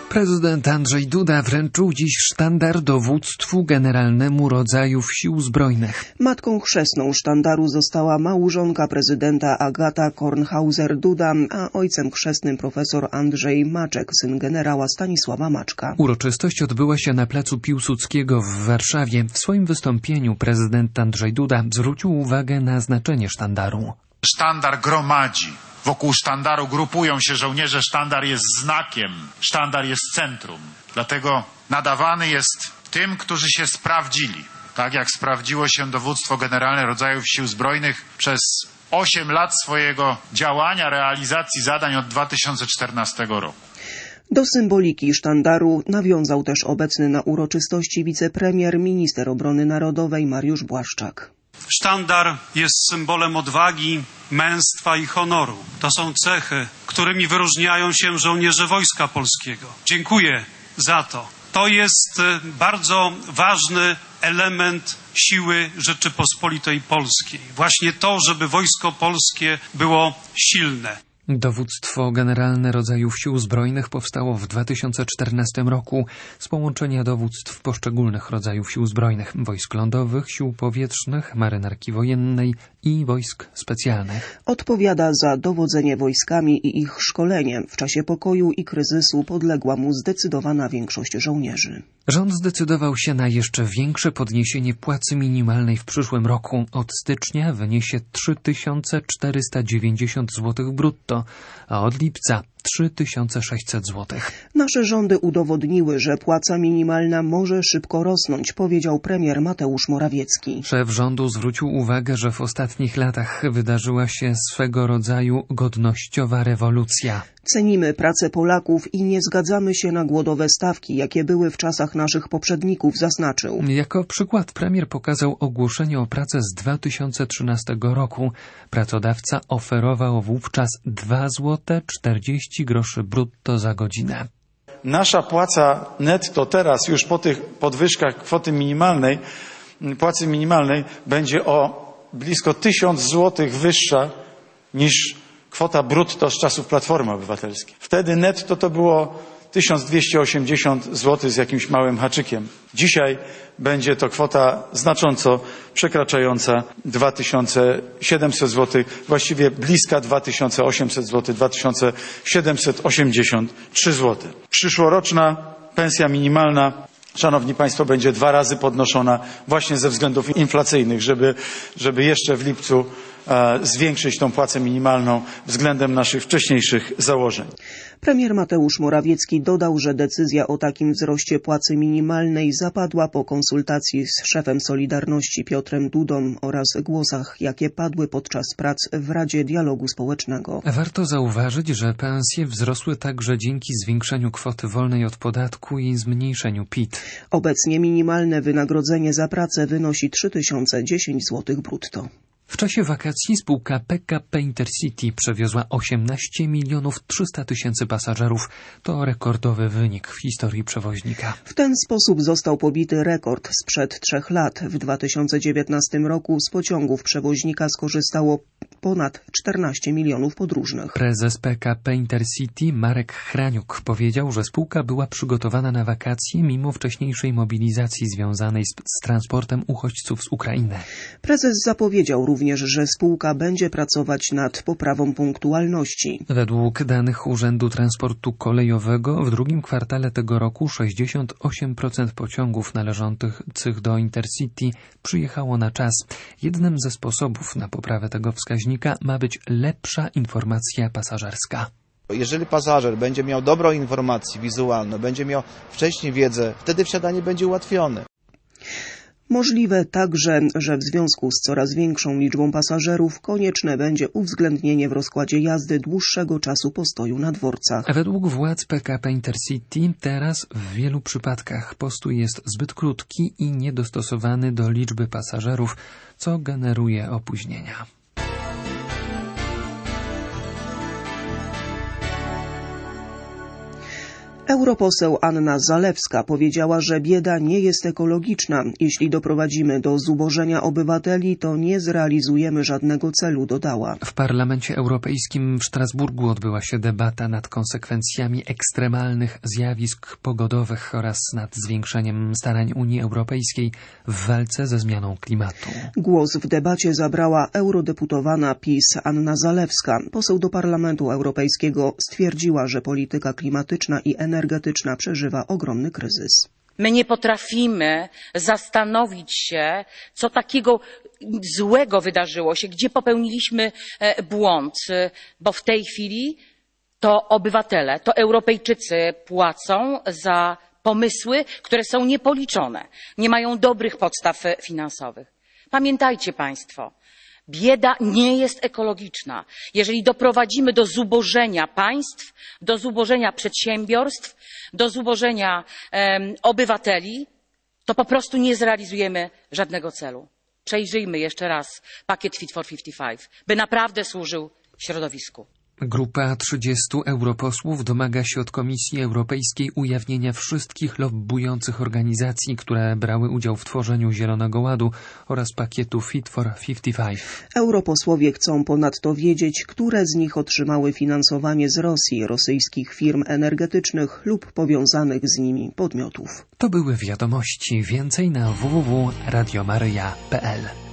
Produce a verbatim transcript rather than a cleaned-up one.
Prezydent Andrzej Duda wręczył dziś sztandar dowództwu generalnemu rodzajów Sił Zbrojnych. Matką chrzestną sztandaru została małżonka prezydenta Agata Kornhauser-Duda, a ojcem chrzestnym profesor Andrzej Maczek, syn generała Stanisława Maczka. Uroczystość odbyła się na placu Piłsudskiego w Warszawie. W swoim wystąpieniu prezydent Andrzej Duda zwrócił uwagę na znaczenie sztandaru. Sztandar gromadzi. Wokół sztandaru grupują się żołnierze. Sztandar jest znakiem. Sztandar jest centrum. Dlatego nadawany jest tym, którzy się sprawdzili. Tak jak sprawdziło się dowództwo generalne rodzajów Sił Zbrojnych przez osiem lat swojego działania, realizacji zadań od dwa tysiące czternastego roku. Do symboliki sztandaru nawiązał też obecny na uroczystości wicepremier, minister obrony narodowej Mariusz Błaszczak. Sztandar jest symbolem odwagi, męstwa i honoru. To są cechy, którymi wyróżniają się żołnierze Wojska Polskiego. Dziękuję za to. To jest bardzo ważny element siły Rzeczypospolitej Polskiej. Właśnie to, żeby Wojsko Polskie było silne. Dowództwo generalne rodzajów Sił Zbrojnych powstało w dwa tysiące czternastym roku z połączenia dowództw poszczególnych rodzajów Sił Zbrojnych, wojsk lądowych, sił powietrznych, marynarki wojennej i wojsk specjalnych. Odpowiada za dowodzenie wojskami i ich szkolenie. W czasie pokoju i kryzysu podległa mu zdecydowana większość żołnierzy. Rząd zdecydował się na jeszcze większe podniesienie płacy minimalnej w przyszłym roku. Od stycznia wyniesie trzy tysiące czterysta dziewięćdziesiąt złotych brutto, a od lipca trzy tysiące sześćset złotych. Nasze rządy udowodniły, że płaca minimalna może szybko rosnąć, powiedział premier Mateusz Morawiecki. Szef rządu zwrócił uwagę, że w ostatnich latach wydarzyła się swego rodzaju godnościowa rewolucja. Cenimy pracę Polaków i nie zgadzamy się na głodowe stawki, jakie były w czasach naszych poprzedników, zaznaczył. Jako przykład premier pokazał ogłoszenie o pracę z dwa tysiące trzynastego roku. Pracodawca oferował wówczas dwa złote czterdzieści groszy brutto za godzinę. Nasza płaca netto teraz, już po tych podwyżkach kwoty minimalnej, płacy minimalnej, będzie o blisko tysiąc złotych wyższa niż kwota brutto z czasów Platformy Obywatelskiej. Wtedy netto to było tysiąc dwieście osiemdziesiąt złotych z jakimś małym haczykiem. Dzisiaj będzie to kwota znacząco przekraczająca dwa tysiące siedemset złotych, właściwie bliska dwa tysiące osiemset złotych, dwa tysiące siedemset osiemdziesiąt trzy złote. Przyszłoroczna pensja minimalna, szanowni państwo, będzie dwa razy podnoszona właśnie ze względów inflacyjnych, żeby, żeby jeszcze w lipcu e, zwiększyć tą płacę minimalną względem naszych wcześniejszych założeń. Premier Mateusz Morawiecki dodał, że decyzja o takim wzroście płacy minimalnej zapadła po konsultacji z szefem Solidarności Piotrem Dudą oraz głosach, jakie padły podczas prac w Radzie Dialogu Społecznego. Warto zauważyć, że pensje wzrosły także dzięki zwiększeniu kwoty wolnej od podatku i zmniejszeniu P I T. Obecnie minimalne wynagrodzenie za pracę wynosi trzy tysiące dziesięć złotych brutto. W czasie wakacji spółka P K P Intercity przewiozła osiemnaście milionów trzysta tysięcy pasażerów. To rekordowy wynik w historii przewoźnika. W ten sposób został pobity rekord sprzed trzech lat. W dwa tysiące dziewiętnastym roku z pociągów przewoźnika skorzystało ponad czternaście milionów podróżnych. Prezes P K P Intercity Marek Hraniuk powiedział, że spółka była przygotowana na wakacje mimo wcześniejszej mobilizacji związanej z, z transportem uchodźców z Ukrainy. Prezes zapowiedział również, również, że spółka będzie pracować nad poprawą punktualności. Według danych Urzędu Transportu Kolejowego w drugim kwartale tego roku sześćdziesiąt osiem procent pociągów należących do Intercity przyjechało na czas. Jednym ze sposobów na poprawę tego wskaźnika ma być lepsza informacja pasażerska. Jeżeli pasażer będzie miał dobrą informację wizualną, będzie miał wcześniej wiedzę, wtedy wsiadanie będzie ułatwione. Możliwe także, że w związku z coraz większą liczbą pasażerów konieczne będzie uwzględnienie w rozkładzie jazdy dłuższego czasu postoju na dworcach. Według władz P K P Intercity teraz w wielu przypadkach postój jest zbyt krótki i niedostosowany do liczby pasażerów, co generuje opóźnienia. Europoseł Anna Zalewska powiedziała, że bieda nie jest ekologiczna. Jeśli doprowadzimy do zubożenia obywateli, to nie zrealizujemy żadnego celu, dodała. W Parlamencie Europejskim w Strasburgu odbyła się debata nad konsekwencjami ekstremalnych zjawisk pogodowych oraz nad zwiększeniem starań Unii Europejskiej w walce ze zmianą klimatu. Głos w debacie zabrała eurodeputowana PiS Anna Zalewska. Poseł do Parlamentu Europejskiego stwierdziła, że polityka klimatyczna i energetyczna przeżywa ogromny kryzys. My nie potrafimy zastanowić się, co takiego złego wydarzyło się, gdzie popełniliśmy błąd, bo w tej chwili to obywatele, to Europejczycy płacą za pomysły, które są niepoliczone, nie mają dobrych podstaw finansowych. Pamiętajcie Państwo, bieda nie jest ekologiczna. Jeżeli doprowadzimy do zubożenia państw, do zubożenia przedsiębiorstw, do zubożenia um, obywateli, to po prostu nie zrealizujemy żadnego celu. Przejrzyjmy jeszcze raz pakiet Fit for pięćdziesiąt pięć, by naprawdę służył środowisku. Grupa trzydziestu europosłów domaga się od Komisji Europejskiej ujawnienia wszystkich lobbujących organizacji, które brały udział w tworzeniu Zielonego Ładu oraz pakietu Fit for pięćdziesiąt pięć. Europosłowie chcą ponadto wiedzieć, które z nich otrzymały finansowanie z Rosji, rosyjskich firm energetycznych lub powiązanych z nimi podmiotów. To były wiadomości. Więcej na w w w kropka radio maryja kropka p l.